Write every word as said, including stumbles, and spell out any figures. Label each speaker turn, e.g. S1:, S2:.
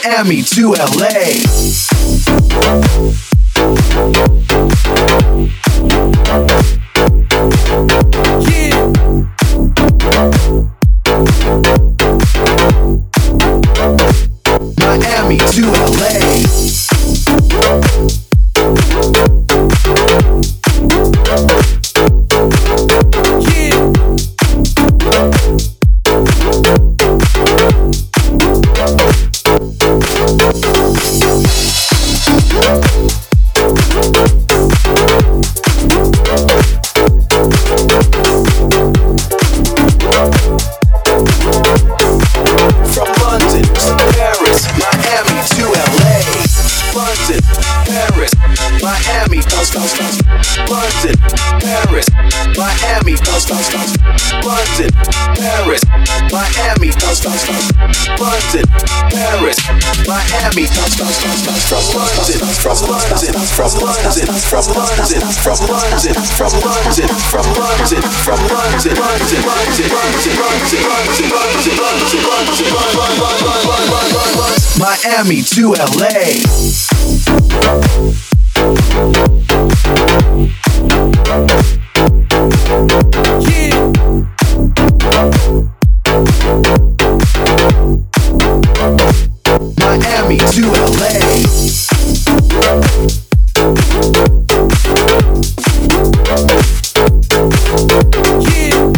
S1: Miami to L A. Yeah. Miami to L A. Yeah. From London to Paris, Miami to L A. London, Paris, Miami, bounce, bounce, bounce. London, Paris, Miami, bounce, bounce, bounce. London, Paris, Miami, bounce, bounce, bounce. London, Paris, Miami, bounce, bounce, bounce, bounce. From London, from London, from London, from London, from London, from London, from London, from London, London, London, London, London, London, London, London, Miami to L A. Yeah. Miami to L A. Yeah.